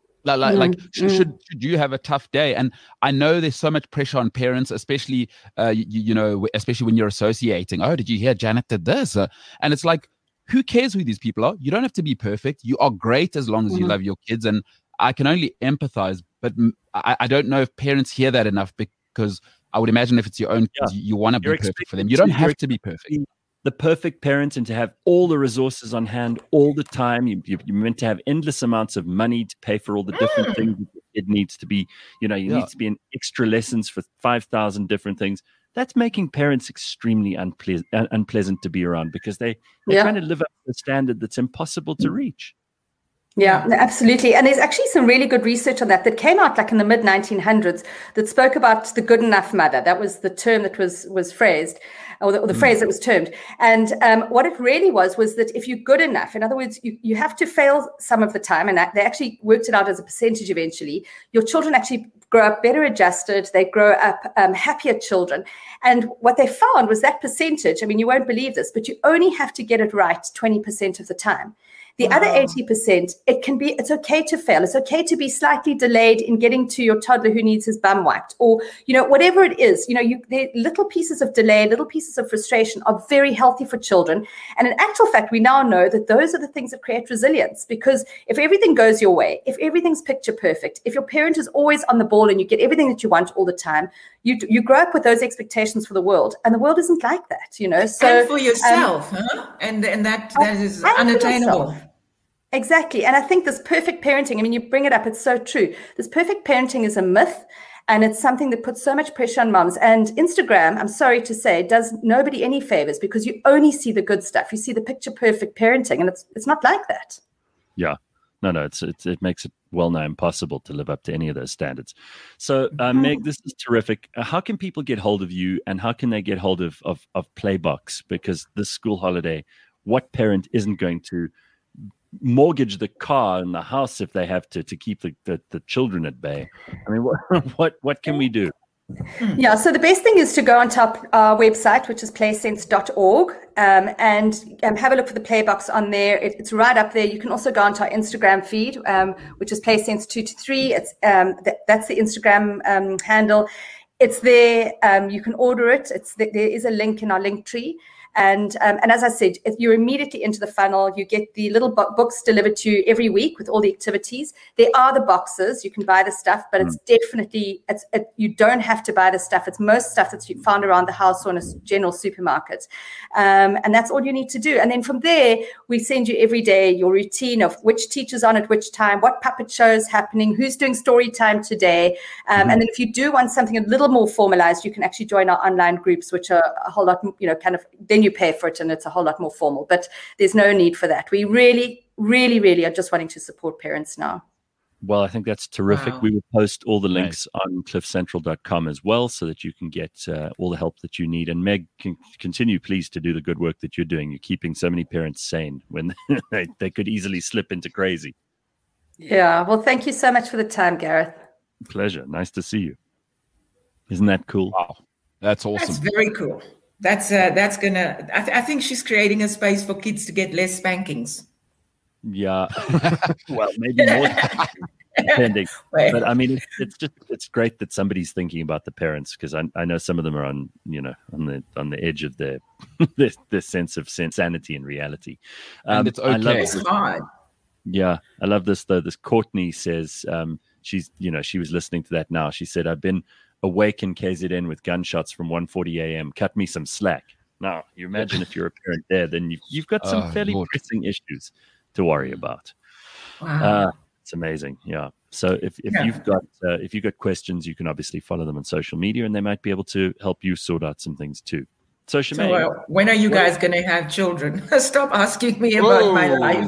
Should you have a tough day? And I know there's so much pressure on parents, especially especially when you're associating. Oh, did you hear Janet did this? And it's like, who cares who these people are? You don't have to be perfect. You are great as long as you love your kids. And I can only empathize, but I don't know if parents hear that enough, because I would imagine if it's your own kids, you want to be perfect for them. You don't have to be perfect. The perfect parent and to have all the resources on hand all the time. You're meant to have endless amounts of money to pay for all the different things it needs to be. You need to be in extra lessons for 5,000 different things. That's making parents extremely unpleasant to be around, because they're trying to live up to a standard that's impossible to reach. Yeah, absolutely. And there's actually some really good research on that came out like in the mid 1900s that spoke about the good enough mother. That was the term that was phrased, or the phrase that was termed. And what it really was that if you're good enough, in other words, you have to fail some of the time, and they actually worked it out as a percentage eventually, your children actually grow up better adjusted, they grow up happier children. And what they found was that percentage, I mean, you won't believe this, but you only have to get it right 20% of the time. The other 80%, it's okay to fail. It's okay to be slightly delayed in getting to your toddler who needs his bum wiped, or, whatever it is, the little pieces of delay, little pieces of frustration are very healthy for children. And in actual fact, we now know that those are the things that create resilience, because if everything goes your way, if everything's picture perfect, if your parent is always on the ball and you get everything that you want all the time, you grow up with those expectations for the world, and the world isn't like that, So and for yourself, and that is unattainable. Exactly. And I think this perfect parenting, you bring it up, it's so true. This perfect parenting is a myth, and it's something that puts so much pressure on moms. And Instagram, I'm sorry to say, does nobody any favors, because you only see the good stuff. You see the picture perfect parenting, and it's not like that. Yeah. No, it makes it well nigh impossible to live up to any of those standards. So, Meg, this is terrific. How can people get hold of you, and how can they get hold of Playbox? Because this school holiday, what parent isn't going to mortgage the car and the house if they have to keep the children at bay? What can we do? Yeah, so the best thing is to go onto our website, which is playsense.org, and have a look for the Playbox on there. It's right up there. You can also go onto our Instagram feed, which is playsense223. It's that's the Instagram handle. It's there. You can order it. There is a link in our link tree. And as I said, if you're immediately into the funnel, you get the little books delivered to you every week with all the activities. There are the boxes. You can buy the stuff, but it's definitely, you don't have to buy the stuff. It's most stuff that's found around the house or in a general supermarket. And that's all you need to do. And then from there, we send you every day your routine of which teacher's on at which time, what puppet shows happening, who's doing story time today. And then if you do want something a little more formalized, you can actually join our online groups, which are a whole lot, then you pay for it and it's a whole lot more formal, but there's no need for that. We really, really, really are just wanting to support parents now. Well, I think that's terrific. Wow. We will post all the links on cliffcentral.com as well, so that you can get all the help that you need. And Meg, can continue, please, to do the good work that you're doing. You're keeping so many parents sane when they could easily slip into crazy. Yeah. Well, thank you so much for the time, Gareth. Pleasure. Nice to see you. Isn't that cool? Wow. That's awesome. That's very cool. That's gonna. I think she's creating a space for kids to get less spankings. Yeah, well, maybe more, depending. But it's great that somebody's thinking about the parents, because I know some of them are on the edge of their sense of sanity and reality. And it's okay. It's hard. Yeah, I love this though. This Courtney says she was listening to that now. She said, "I've been awake in KZN with gunshots from 1:40 a.m. Cut me some slack." Now, you imagine if you're a parent there, then you've got some fairly pressing issues to worry about. Wow. It's amazing. Yeah. So if you've got questions, you can obviously follow them on social media, and they might be able to help you sort out some things too. So Shemaine, when are you guys going to have children? Stop asking me about my life.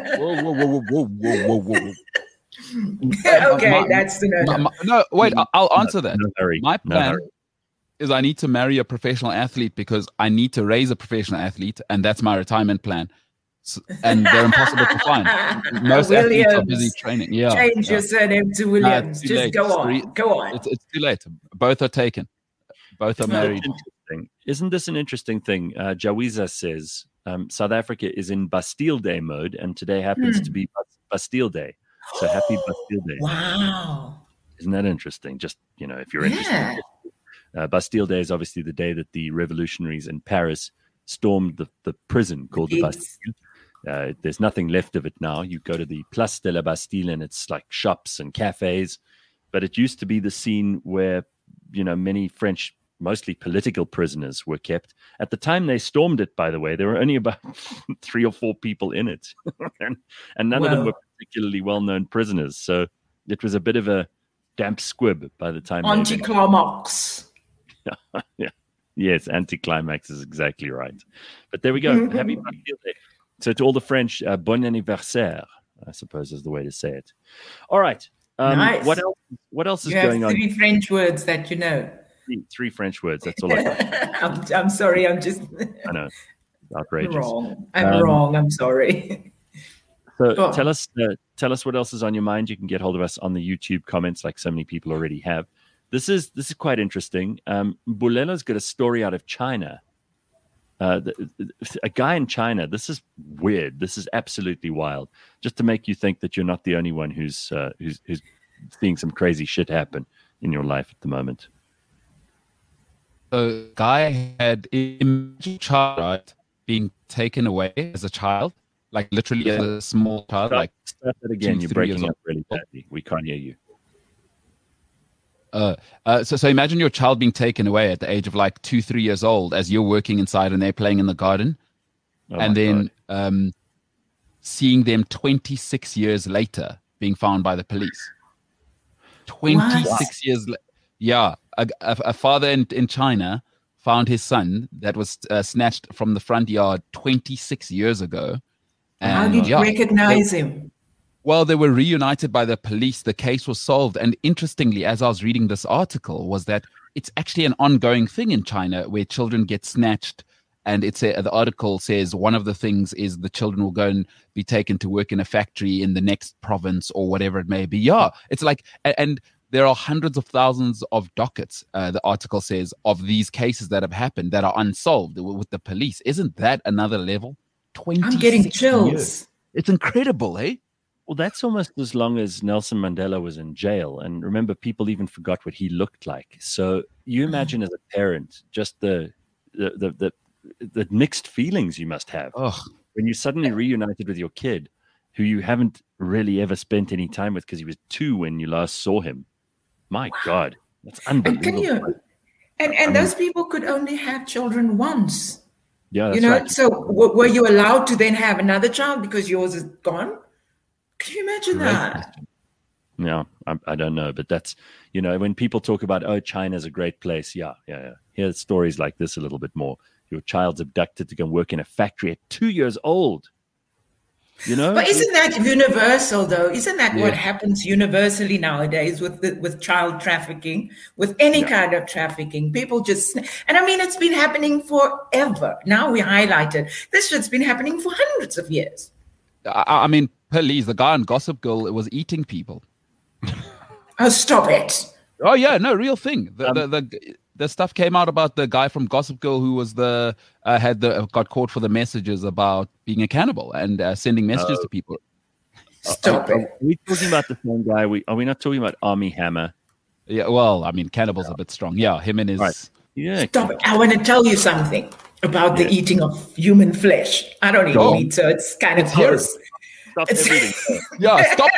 Whoa. Okay, that's the no. Wait, I'll answer that. No hurry. My plan is I need to marry a professional athlete, because I need to raise a professional athlete, and that's my retirement plan. And they're impossible to find. Most athletes are busy training. Yeah, change your surname to Williams. Just late. Go on. It's too late. Both are taken. Both are married. Isn't this an interesting thing? Jawiza says South Africa is in Bastille Day mode, and today happens to be Bastille Day. So happy Bastille Day. Wow. Isn't that interesting? Just, if you're interested. Bastille Day is obviously the day that the revolutionaries in Paris stormed the prison called the Bastille. There's nothing left of it now. You go to the Place de la Bastille, and it's like shops and cafes. But it used to be the scene where, many French, mostly political prisoners were kept. At the time they stormed it, by the way, there were only about 3 or 4 people in it. and none of them were particularly well-known prisoners. So it was a bit of a damp squib by the time. Anticlimax. Yeah. Yes, anticlimax is exactly right. But there we go. Happy Bastille Day. So to all the French, bon anniversaire, I suppose is the way to say it. All right. Nice. What else is you going have on? 3 French words that you know. 3 French words. That's all I got. I'm sorry. I'm just. I know. Outrageous. I'm wrong. I'm sorry. So tell us what else is on your mind. You can get hold of us on the YouTube comments, like so many people already have. This is quite interesting. Bulela's got a story out of China. a guy in China. This is weird. This is absolutely wild. Just to make you think that you're not the only one who's seeing some crazy shit happen in your life at the moment. A guy had a child, right, being taken away as a child, like literally a small child. Start that again. You're breaking up really badly. We can't hear you. So imagine your child being taken away at the age of like 2-3 years old as you're working inside and they're playing in the garden, and then seeing them 26 years later being found by the police. 26 years later. Yeah, a father in China found his son that was snatched from the front yard 26 years ago. And, how did you recognize him? Well, they were reunited by the police. The case was solved. And interestingly, as I was reading this article, was that it's actually an ongoing thing in China where children get snatched. And the article says one of the things is the children will go and be taken to work in a factory in the next province or whatever it may be. Yeah, it's like, and there are hundreds of thousands of dockets, the article says, of these cases that have happened that are unsolved with the police. Isn't that another level? I'm getting chills. Years. It's incredible, eh? Well, that's almost as long as Nelson Mandela was in jail. And remember, people even forgot what he looked like. So you imagine as a parent, just the mixed feelings you must have when you suddenly reunited with your kid, who you haven't really ever spent any time with because he was 2 when you last saw him. My God, that's unbelievable. And those people could only have children once. Yeah, that's right. So were you allowed to then have another child because yours is gone? Can you imagine that? Yeah, I don't know, but that's, when people talk about, China's a great place. Yeah. Hear stories like this a little bit more. Your child's abducted to go and work in a factory at 2 years old. But isn't that universal, though? Isn't that what happens universally nowadays with child trafficking, with any kind of trafficking? People just, and I mean, it's been happening forever. Now we highlighted this shit's been happening for hundreds of years. I mean, police, the guy on Gossip Girl was eating people. Oh, stop it. Oh, yeah, no, real thing. The stuff came out about the guy from Gossip Girl who was got caught for the messages about being a cannibal and sending messages to people. Stop it. Are we talking about the same guy? Are we not talking about Armie Hammer? Yeah, well, I mean, cannibal's a bit strong. Yeah, him and his... Right. Yeah. Stop it. I want to tell you something about the eating of human flesh. I don't eat meat, so it's kind of gross. Stop everything. Yeah, stop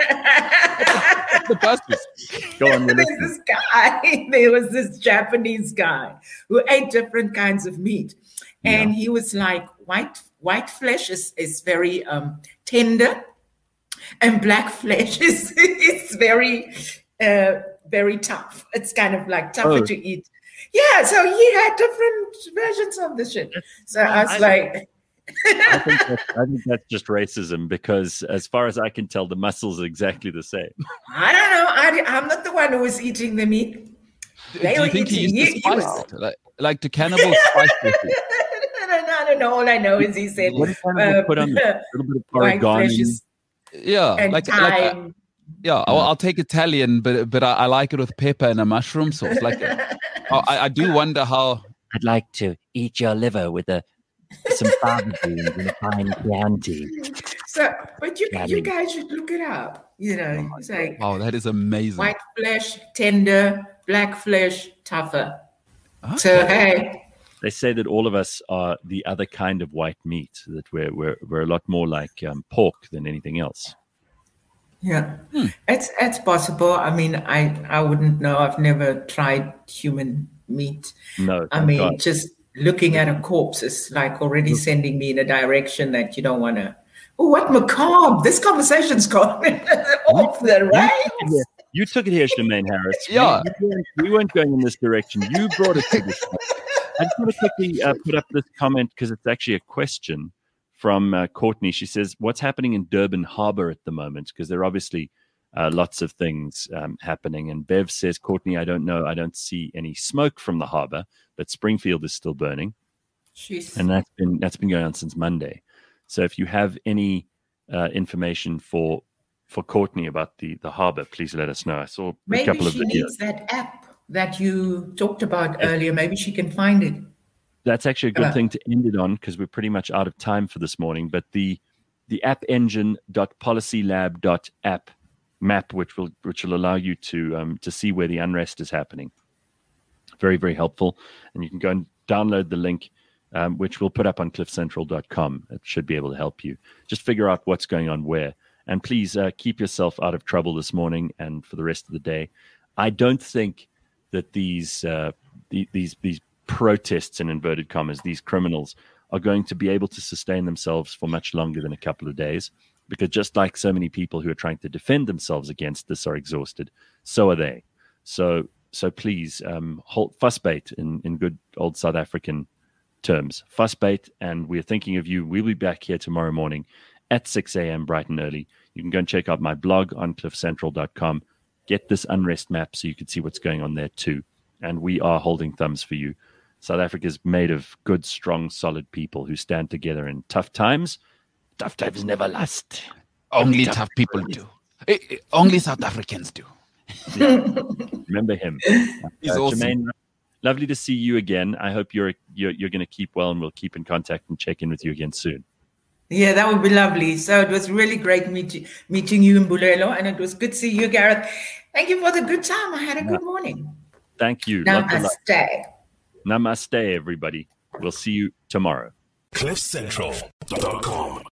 the buses. Go on. There was this Japanese guy who ate different kinds of meat. And he was like, white flesh is very tender, and black flesh is very, very tough. It's kind of like tougher to eat. Yeah, so he had different versions of the shit. So I was like... I think that's just racism, because as far as I can tell, the muscles are exactly the same. I don't know. I'm not the one who was eating the meat. Do you think he used to spice it? Like to cannibal spice it? I don't know. All I know is he said put on a little bit of oregano. Yeah, I'll take Italian, but I like it with pepper and a mushroom sauce. I do wonder how. I'd like to eat your liver with some fava beans and a fine Chianti. So, but you guys should look it up. It's like, wow, that is amazing. White flesh, tender; black flesh, tougher. Okay. So hey, they say that all of us are the other kind of white meat. That we're a lot more like pork than anything else. Yeah, it's possible. I mean, I wouldn't know. I've never tried human meat. No, I mean, just looking at a corpse is like already sending me in a direction that you don't want to. Oh, what macabre! This conversation's gone off the rails. You took it here, Shemaine Harris. Yeah, we weren't going in this direction. You brought it to this. I just want to quickly put up this comment because it's actually a question from Courtney. She says, "What's happening in Durban Harbour at the moment?" Because there are obviously lots of things happening. And Bev says, "Courtney, I don't know. I don't see any smoke from the harbour, but Springfield is still burning." Jeez. And that's been going on since Monday. So if you have any information for Courtney about the harbour, please let us know. I saw a couple of videos. Maybe she needs that app that you talked about earlier. Maybe she can find it. that's actually a good thing to end it on, because we're pretty much out of time for this morning. But the appengine.policylab.app map, which will allow you to see where the unrest is happening. Very, very helpful. And you can go and download the link, which we'll put up on cliffcentral.com. It should be able to help you. Just figure out what's going on where. And please keep yourself out of trouble this morning and for the rest of the day. I don't think that these protests, in inverted commas, these criminals, are going to be able to sustain themselves for much longer than a couple of days, because just like so many people who are trying to defend themselves against this are exhausted, so are they. So please, hold fussbait in good old South African terms. Fussbait, and we're thinking of you. We'll be back here tomorrow morning at 6 a.m. bright and early. You can go and check out my blog on cliffcentral.com. Get this unrest map so you can see what's going on there too. And we are holding thumbs for you. South Africa is made of good, strong, solid people who stand together in tough times. Tough times never last. Only tough people do. Only South Africans do. Yeah. Remember him. He's awesome. Jermaine, lovely to see you again. I hope you're going to keep well, and we'll keep in contact and check in with you again soon. Yeah, that would be lovely. So it was really great meeting you in Mbulelo, and it was good to see you, Gareth. Thank you for the good time. I had a good morning. Thank you. Namaste. Namaste, everybody. We'll see you tomorrow. CliffCentral.com